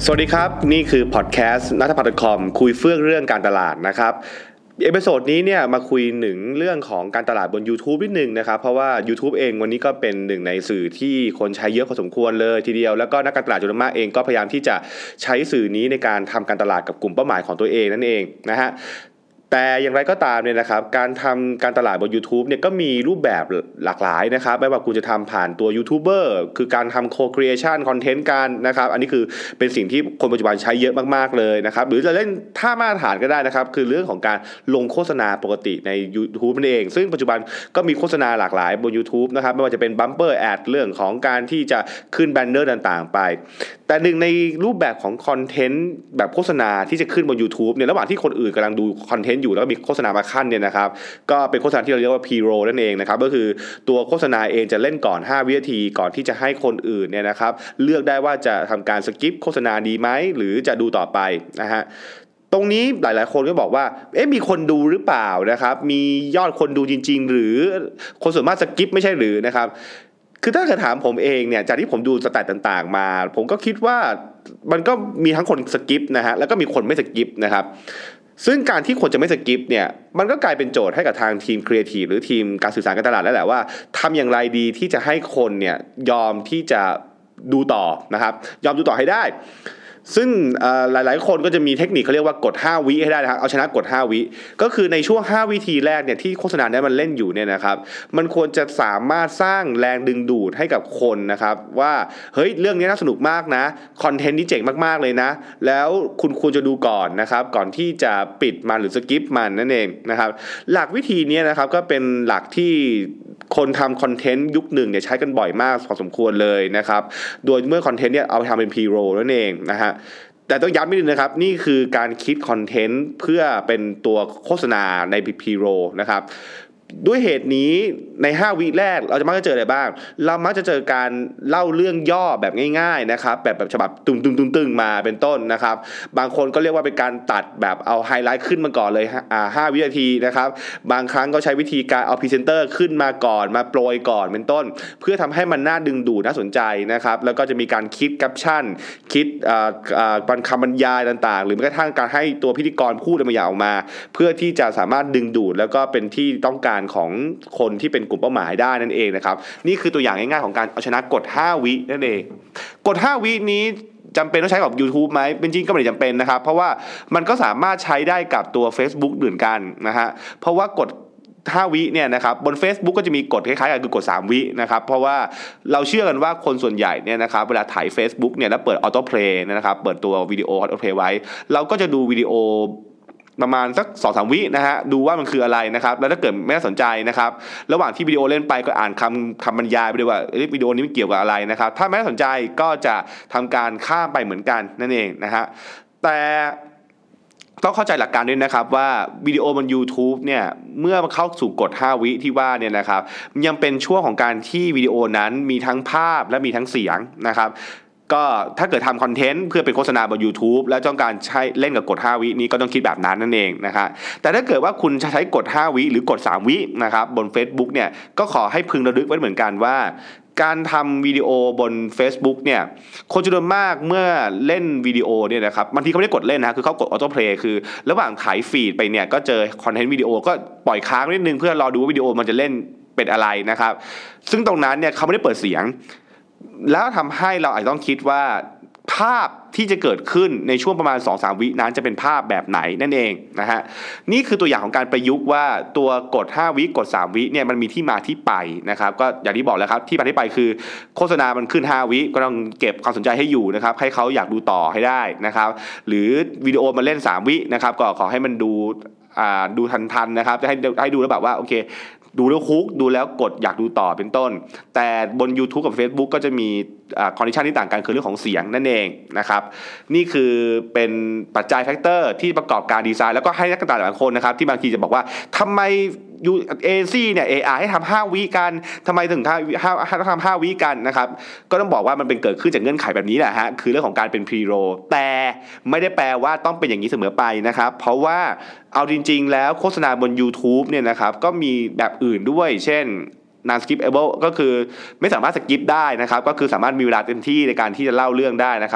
สวัสดีครับนี่คือพอดแคสต์นัทพัฒน์คอมคุยเฟื่องเรื่องการตลาดนะครับเอพิโซดนี้เนี่ยมาคุยหนึ่งเรื่องของการตลาดบน YouTube นิดนึงนะครับเพราะว่า YouTube เองวันนี้ก็เป็นหนึ่งในสื่อที่คนใช้เยอะพอสมควรเลยทีเดียวแล้วก็นักการตลาดจำนวนมากเองก็พยายามที่จะใช้สื่อนี้ในการทำการตลาดกับกลุ่มเป้าหมายของตัวเองนั่นเองนะฮะแต่อย่างไรก็ตามเนี่ยนะครับการทำการตลาดบน YouTube เนี่ยก็มีรูปแบบหลากหลายนะครับไม่ว่าคุณจะทำผ่านตัวยูทูบเบอร์คือการทำโคครีเอชันคอนเทนต์กันนะครับอันนี้คือเป็นสิ่งที่คนปัจจุบันใช้เยอะมากๆเลยนะครับหรือจะเล่นท่ามาตรฐานก็ได้นะครับคือเรื่องของการลงโฆษณาปกติใน YouTube นั่นเองซึ่งปัจจุบันก็มีโฆษณาหลากหลายบน YouTube นะครับไม่ว่าจะเป็นบัมเปอร์แอดเรื่องของการที่จะขึ้นแบนเนอร์ต่างๆไปแต่หนึ่งในรูปแบบของคอนเทนต์แบบโฆษณาที่จะขึ้นบน YouTube เนี่ยระหว่างที่คนอื่นกำลังดูคอนเทนต์อยู่แล้วมีโฆษณามาขั้นเนี่ยนะครับก็เป็นโฆษณาที่เราเรียกว่า Pre-roll นั่นเองนะครับก็คือตัวโฆษณาเองจะเล่นก่อน5วินาทีก่อนที่จะให้คนอื่นเนี่ยนะครับเลือกได้ว่าจะทำการสกิปโฆษณาดีไหมหรือจะดูต่อไปนะฮะตรงนี้หลายๆคนก็บอกว่ามีคนดูหรือเปล่านะครับมียอดคนดูจริงๆหรือคนส่วนมากสกิปไม่ใช่หรือนะครับคือถ้าเกิดถามผมเองเนี่ยจากที่ผมดูสแตทต่างๆมาผมก็คิดว่ามันก็มีทั้งคนสกิปนะฮะแล้วก็มีคนไม่สกิปนะครับซึ่งการที่คนจะไม่สกิปเนี่ยมันก็กลายเป็นโจทย์ให้กับทางทีมครีเอทีฟหรือทีมการสื่อสารการตลาดแล้วแหละว่าทำอย่างไรดีที่จะให้คนเนี่ยยอมที่จะดูต่อนะครับยอมดูต่อให้ได้ซึ่งหลายๆคนก็จะมีเทคนิคเขาเรียกว่ากด5วิให้ได้นะครับเอาชนะกด5วิก็คือในช่วง5วิธีแรกเนี่ยที่โฆษณาได้มันเล่นอยู่เนี่ยนะครับมันควรจะสามารถสร้างแรงดึงดูดให้กับคนนะครับว่าเฮ้ยเรื่องนี้น่าสนุกมากนะคอนเทนต์นี้เจ๋งมากๆเลยนะแล้วคุณควรจะดูก่อนนะครับก่อนที่จะปิดมันหรือสกิปมันนั่นเองนะครับหลักวิธีนี้นะครับก็เป็นหลักที่คนทำคอนเทนต์ยุคหนึ่งเนี่ยใช้กันบ่อยมากพอสมควรเลยนะครับโดยเมื่อคอนเทนต์เนี่ยเอาไปทำเป็น Pre-roll นั่นเองนะฮะแต่ต้องย้ำนิดนึงนะครับนี่คือการคิดคอนเทนต์เพื่อเป็นตัวโฆษณาใน Pre-roll นะครับด้วยเหตุนี้ใน5วิแรกเราจะมักจะเจออะไรบ้างเรามักจะเจอการเล่าเรื่องย่อแบบง่ายๆนะครับแบบฉบับตึงๆมาเป็นต้นนะครับบางคนก็เรียกว่าเป็นการตัดแบบเอาไฮไลท์ขึ้นมาก่อนเลย5วินาทีนะครับบางครั้งก็ใช้วิธีการเอาพรีเซนเตอร์ขึ้นมาก่อนมาโปรยก่อนเป็นต้นเพื่อทำให้มันน่าดึงดูดน่าสนใจนะครับแล้วก็จะมีการคิดแคปชั่นคิดคำบรรยายต่างๆหรือแม้กระทั่งการให้ตัวพิธีกรพูดอะไรออกมาเพื่อที่จะสามารถดึงดูดแล้วก็เป็นที่ต้องการของคนที่เป็นกลุ่มเป้าหมายได้นั่นเองนะครับนี่คือตัวอย่างง่ายๆของการเอาชนะกด5วินั่นเองกด5วินี้จำเป็นต้องใช้กับ YouTube ไหมเป็นจริงก็ไม่ได้จำเป็นนะครับเพราะว่ามันก็สามารถใช้ได้กับตัว Facebook เหมือนกันนะฮะเพราะว่ากด5วิเนี่ยนะครับบน Facebook ก็จะมีกฎคล้ายๆกันคือกด3วินะครับเพราะว่าเราเชื่อกันว่าคนส่วนใหญ่เนี่ยนะครับเวลาถ่าย Facebook เนี่ยแล้วเปิดออโต้เพลย์นะครับเปิดตัววิดีโอออโต้เพลย์ไว้เราก็จะดูวิดีโอประมาณสัก 2-3 วินะฮะดูว่ามันคืออะไรนะครับแล้วถ้าเกิดไม่น่าสนใจนะครับระหว่างที่วิดีโอเล่นไปก็อ่านคำบรรยายไปด้วยว่าวิดีโอนี้มันเกี่ยวกับอะไรนะครับถ้าไม่น่าสนใจก็จะทำการข้ามไปเหมือนกันนั่นเองนะฮะแต่ต้องเข้าใจหลักการด้วยนะครับว่าวิดีโอบน YouTube เนี่ยเมื่อเข้าสู่กฎ5วิที่ว่าเนี่ยนะครับยังเป็นช่วงของการที่วิดีโอนั้นมีทั้งภาพและมีทั้งเสียงนะครับก็ถ้าเกิดทำคอนเทนต์เพื่อเป็นโฆษณาบน YouTube แล้วต้องการใช้เล่นกับกฎ5วินี้ก็ต้องคิดแบบนั้นนั่นเองนะครับแต่ถ้าเกิดว่าคุณจะใช้กฎ5วิหรือกฎ3วินะครับบน Facebook เนี่ยก็ขอให้พึงระลึกไว้เหมือนกันว่าการทำวิดีโอบน Facebook เนี่ยคนจำนวนมากเมื่อเล่นวิดีโอเนี่ยนะครับบางทีเขาไม่ได้กดเล่นนะคือเขากดออโต้เพลย์คือระหว่างถ่ายฟีดไปเนี่ยก็เจอคอนเทนต์วิดีโอก็ปล่อยค้างนิดนึงเพื่อรอดูว่าวิดีโอมันจะเล่นเป็นอะไรนะครับซึ่งตรงนั้นเนี่ยเขาไม่ได้เปิดเสียงแล้วทำให้เราอาจจะต้องคิดว่าภาพที่จะเกิดขึ้นในช่วงประมาณ 2-3 วินั้นจะเป็นภาพแบบไหนนั่นเองนะฮะนี่คือตัวอย่างของการประยุกต์ว่าตัวกด5วิกด3วิเนี่ยมันมีที่มาที่ไปนะครับก็อย่างที่บอกแล้วครับที่มาที่ไปคือโฆษณามันขึ้น5วิก็ต้องเก็บความสนใจให้อยู่นะครับให้เขาอยากดูต่อให้ได้นะครับหรือวิดีโอมันเล่น3วินะครับก็ขอให้มันดูทันนะครับจะให้ดูแล้วแบบว่าโอเคดูแล้วคุกดูแล้วกดอยากดูต่อเป็นต้นแต่บน YouTube กับ Facebook ก็จะมีคอนดิชันที่ต่างกันคือเรื่องของเสียงนั่นเองนะครับนี่คือเป็นปัจจัยแฟกเตอร์ที่ประกอบการดีไซน์แล้วก็ให้นักการตลาดหลายคนนะครับที่บางทีจะบอกว่าทำไมเอซี่เนี่ย AI ให้ทำ5วิกันทำไมถึงทำ5วิกันนะครับก็ต้องบอกว่ามันเป็นเกิดขึ้นจากเงื่อนไขแบบนี้แหละฮะคือเรื่องของการเป็น Pre-roll แต่ไม่ได้แปลว่าต้องเป็นอย่างนี้เสมอไปนะครับเพราะว่าเอาจริงๆแล้วโฆษณาบน YouTube เนี่ยนะครับก็มีแบบอื่นด้วยเช่น non-skippable ก็คือไม่สามารถสกิปได้นะครับก็คือสามารถมีเวลาเต็มที่ในการที่จะเล่าเรื่องได้นะครับ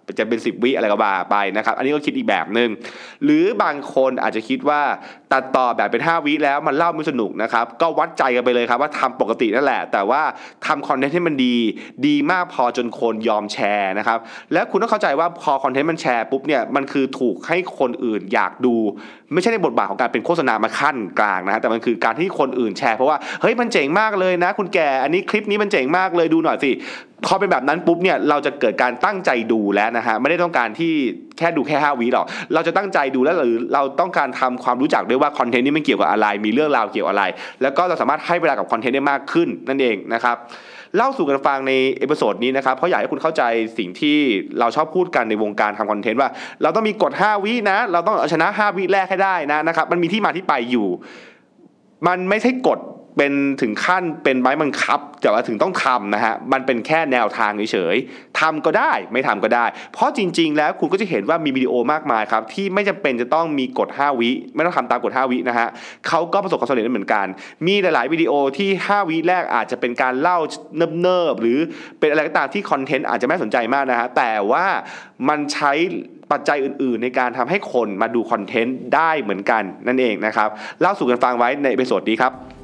จะเป็น10วิอะไรก็ว่าไปนะครับอันนี้ก็คิดอีกแบบนึงหรือบางคนอาจจะคิดว่าตัดต่อแบบเป็น5วิแล้วมันเล่าไม่สนุกนะครับก็วัดใจกันไปเลยครับว่าทำปกตินั่นแหละแต่ว่าทำคอนเทนต์ให้มันดีมากพอจนคนยอมแชร์นะครับและคุณต้องเข้าใจว่าพอคอนเทนต์มันแชร์ปุ๊บเนี่ยมันคือถูกให้คนอื่นอยากดูไม่ใช่ในบทบาทของการเป็นโฆษณามาขั้นกลางนะฮะแต่มันคือการที่คนอื่นแชร์เพราะว่าเฮ้ยมันเจ๋งมากเลยนะคุณแก่อันนี้คลิปนี้มันเจ๋งมากเลยดูหน่อยสิพอเป็นแบบนั้นปุ๊บเนี่ยเราจะเกิดการตั้งใจดูแล้วนะฮะไม่ได้ต้องการที่แค่ดูแค่5วิหรอกเราจะตั้งใจดูแล้วหรือเราต้องการทำความรู้จักด้วยว่าคอนเทนต์นี้มันเกี่ยวกับอะไรมีเรื่องราวเกี่ยวอะไรแล้วก็เราสามารถให้เวลากับคอนเทนต์ได้มากขึ้นนั่นเองนะครับเล่าสู่กันฟังในเอพิโซดนี้นะครับเพราะอยากให้คุณเข้าใจสิ่งที่เราชอบพูดกันในวงการทำคอนเทนต์ว่าเราต้องมีกฎ5วินะเราต้องเอาชนะ5วิแรกให้ได้นะครับมันมีที่มาที่ไปอยู่มันไม่ใช่กฎเป็นถึงขั้นเป็นไม้บังคับแต่ว่าถึงต้องทำนะฮะมันเป็นแค่แนวทางเฉยๆทำก็ได้ไม่ทำก็ได้เพราะจริงๆแล้วคุณก็จะเห็นว่ามีวิดีโอมากมายครับที่ไม่จำเป็นจะต้องมีกฎ5วิไม่ต้องทำตามกฎ5วินะฮะเขาก็ประสบความสำเร็จเหมือนกันมีหลายๆวิดีโอที่5วิแรกอาจจะเป็นการเล่าเนิบๆหรือเป็นอะไรก็ตามที่คอนเทนต์อาจจะไม่สนใจมากนะฮะแต่ว่ามันใช้ปัจจัยอื่นๆในการทำให้คนมาดูคอนเทนต์ได้เหมือนกันนั่นเองนะครับเล่าสู่กันฟังไว้ในเอพิโซดนี้ครับ